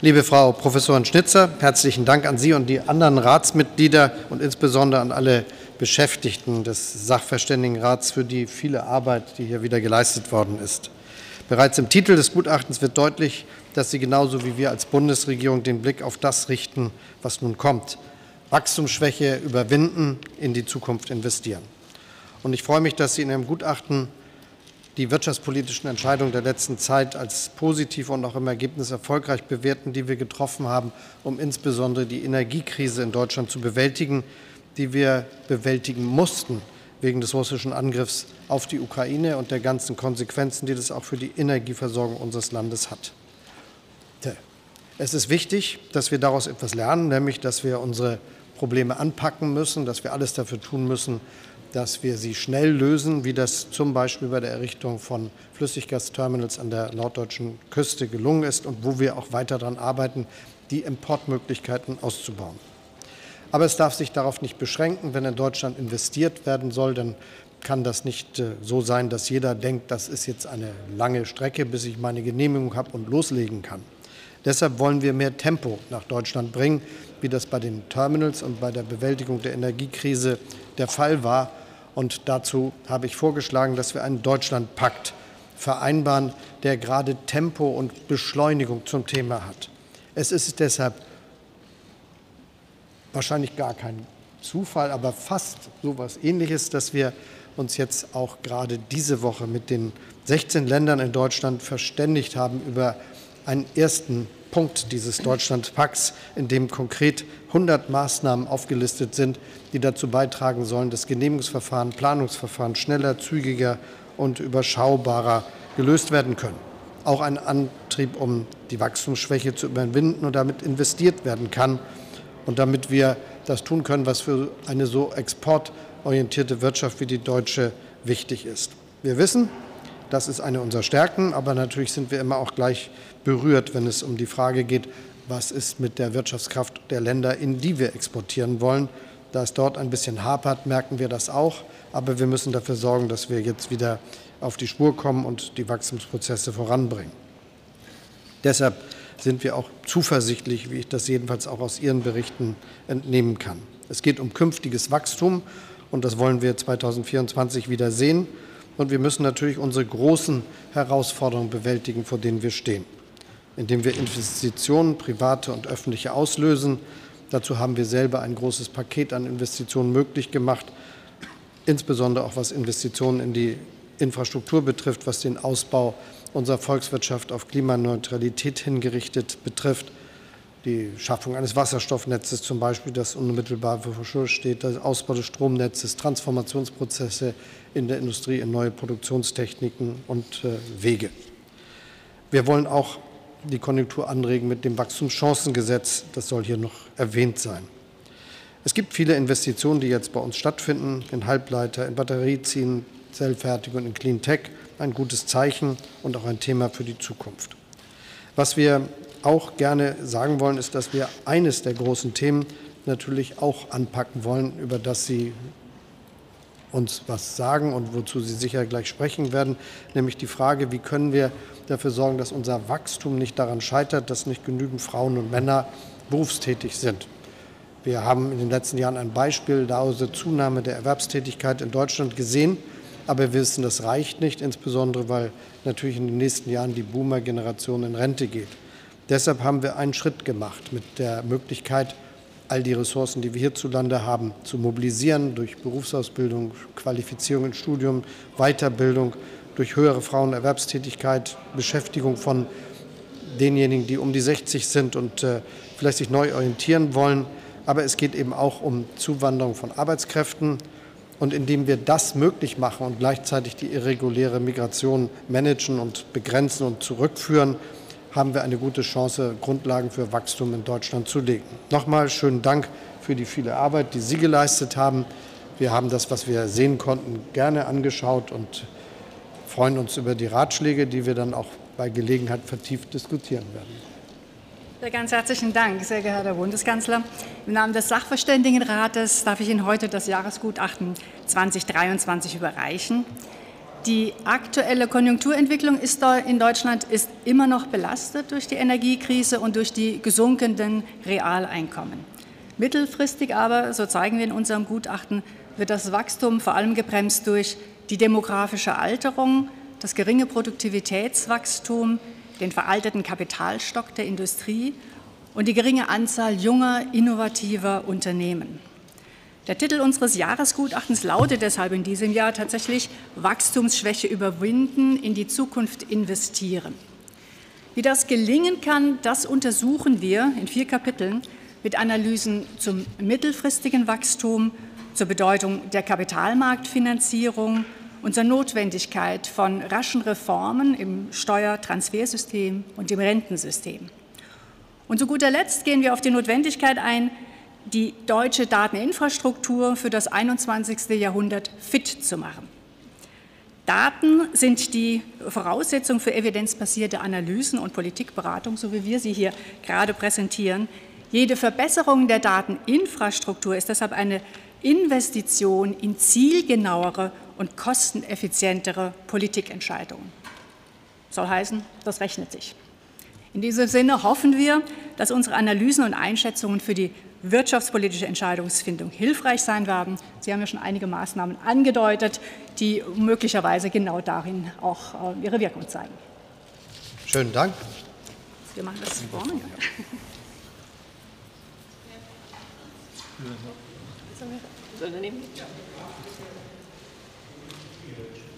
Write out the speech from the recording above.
Liebe Frau Professorin Schnitzer, herzlichen Dank an Sie und die anderen Ratsmitglieder und insbesondere an alle Beschäftigten des Sachverständigenrats für die viele Arbeit, die hier wieder geleistet worden ist. Bereits im Titel des Gutachtens wird deutlich, dass Sie genauso wie wir als Bundesregierung den Blick auf das richten, was nun kommt. Wachstumsschwäche überwinden, in die Zukunft investieren. Und ich freue mich, dass Sie in Ihrem Gutachten die wirtschaftspolitischen Entscheidungen der letzten Zeit als positiv und auch im Ergebnis erfolgreich bewerten, die wir getroffen haben, um insbesondere die Energiekrise in Deutschland zu bewältigen, die wir bewältigen mussten wegen des russischen Angriffs auf die Ukraine und der ganzen Konsequenzen, die das auch für die Energieversorgung unseres Landes hat. Es ist wichtig, dass wir daraus etwas lernen, nämlich, dass wir unsere Probleme anpacken müssen, dass wir alles dafür tun müssen, dass wir sie schnell lösen, wie das zum Beispiel bei der Errichtung von Flüssiggasterminals an der norddeutschen Küste gelungen ist und wo wir auch weiter daran arbeiten, die Importmöglichkeiten auszubauen. Aber es darf sich darauf nicht beschränken. Wenn in Deutschland investiert werden soll, dann kann das nicht so sein, dass jeder denkt, das ist jetzt eine lange Strecke, bis ich meine Genehmigung habe und loslegen kann. Deshalb wollen wir mehr Tempo nach Deutschland bringen, wie das bei den Terminals und bei der Bewältigung der Energiekrise der Fall war. Und dazu habe ich vorgeschlagen, dass wir einen Deutschlandpakt vereinbaren, der gerade Tempo und Beschleunigung zum Thema hat. Es ist deshalb wahrscheinlich gar kein Zufall, aber fast so etwas Ähnliches, dass wir uns jetzt auch gerade diese Woche mit den 16 Ländern in Deutschland verständigt haben über einen ersten Punkt dieses Deutschlandpakts, in dem konkret 100 Maßnahmen aufgelistet sind, die dazu beitragen sollen, das Genehmigungsverfahren, Planungsverfahren schneller, zügiger und überschaubarer gelöst werden können. Auch ein Antrieb, um die Wachstumsschwäche zu überwinden und damit investiert werden kann und damit wir das tun können, was für eine so exportorientierte Wirtschaft wie die deutsche wichtig ist. Wir wissen, das ist eine unserer Stärken, aber natürlich sind wir immer auch gleich berührt, wenn es um die Frage geht, was ist mit der Wirtschaftskraft der Länder, in die wir exportieren wollen. Da es dort ein bisschen hapert, merken wir das auch, aber wir müssen dafür sorgen, dass wir jetzt wieder auf die Spur kommen und die Wachstumsprozesse voranbringen. Deshalb sind wir auch zuversichtlich, wie ich das jedenfalls auch aus Ihren Berichten entnehmen kann. Es geht um künftiges Wachstum und das wollen wir 2024 wieder sehen. Und wir müssen natürlich unsere großen Herausforderungen bewältigen, vor denen wir stehen, indem wir Investitionen, private und öffentliche, auslösen. Dazu haben wir selber ein großes Paket an Investitionen möglich gemacht, insbesondere auch was Investitionen in die Infrastruktur betrifft, was den Ausbau unserer Volkswirtschaft auf Klimaneutralität hingerichtet betrifft, die Schaffung eines Wasserstoffnetzes zum Beispiel, das unmittelbar vor Schluss steht, der Ausbau des Stromnetzes, Transformationsprozesse in der Industrie, in neue Produktionstechniken und Wege. Wir wollen auch die Konjunktur anregen mit dem Wachstumschancengesetz. Das soll hier noch erwähnt sein. Es gibt viele Investitionen, die jetzt bei uns stattfinden, in Halbleiter, in Batteriezellen, Zellfertigung, in Cleantech. Ein gutes Zeichen und auch ein Thema für die Zukunft. Was wir auch gerne sagen wollen, ist, dass wir eines der großen Themen natürlich auch anpacken wollen, über das Sie uns was sagen und wozu Sie sicher gleich sprechen werden, nämlich die Frage, wie können wir dafür sorgen, dass unser Wachstum nicht daran scheitert, dass nicht genügend Frauen und Männer berufstätig sind. Wir haben in den letzten Jahren ein Beispiel der Zunahme der Erwerbstätigkeit in Deutschland gesehen, aber wir wissen, das reicht nicht, insbesondere weil natürlich in den nächsten Jahren die Boomer-Generation in Rente geht. Deshalb haben wir einen Schritt gemacht mit der Möglichkeit, all die Ressourcen, die wir hierzulande haben, zu mobilisieren durch Berufsausbildung, Qualifizierung ins Studium, Weiterbildung, durch höhere Frauenerwerbstätigkeit, Beschäftigung von denjenigen, die um die 60 sind und vielleicht sich neu orientieren wollen. Aber es geht eben auch um Zuwanderung von Arbeitskräften. Und indem wir das möglich machen und gleichzeitig die irreguläre Migration managen und begrenzen und zurückführen, haben wir eine gute Chance, Grundlagen für Wachstum in Deutschland zu legen. Nochmal schönen Dank für die viele Arbeit, die Sie geleistet haben. Wir haben das, was wir sehen konnten, gerne angeschaut und freuen uns über die Ratschläge, die wir dann auch bei Gelegenheit vertieft diskutieren werden. Ganz herzlichen Dank, sehr geehrter Herr Bundeskanzler. Im Namen des Sachverständigenrates darf ich Ihnen heute das Jahresgutachten 2023 überreichen. Die aktuelle Konjunkturentwicklung in Deutschland ist immer noch belastet durch die Energiekrise und durch die gesunkenen Realeinkommen. Mittelfristig aber, so zeigen wir in unserem Gutachten, wird das Wachstum vor allem gebremst durch die demografische Alterung, das geringe Produktivitätswachstum, den veralteten Kapitalstock der Industrie und die geringe Anzahl junger, innovativer Unternehmen. Der Titel unseres Jahresgutachtens lautet deshalb in diesem Jahr tatsächlich Wachstumsschwäche überwinden, in die Zukunft investieren. Wie das gelingen kann, das untersuchen wir in 4 Kapiteln mit Analysen zum mittelfristigen Wachstum, zur Bedeutung der Kapitalmarktfinanzierung und zur Notwendigkeit von raschen Reformen im Steuertransfersystem und im Rentensystem. Und zu guter Letzt gehen wir auf die Notwendigkeit ein, die deutsche Dateninfrastruktur für das 21. Jahrhundert fit zu machen. Daten sind die Voraussetzung für evidenzbasierte Analysen und Politikberatung, so wie wir sie hier gerade präsentieren. Jede Verbesserung der Dateninfrastruktur ist deshalb eine Investition in zielgenauere und kosteneffizientere Politikentscheidungen. Soll heißen, das rechnet sich. In diesem Sinne hoffen wir, dass unsere Analysen und Einschätzungen für die wirtschaftspolitische Entscheidungsfindung hilfreich sein werden. Sie haben ja schon einige Maßnahmen angedeutet, die möglicherweise genau darin auch ihre Wirkung zeigen. Schönen Dank. Wir machen das vorne. Sollen wir nehmen?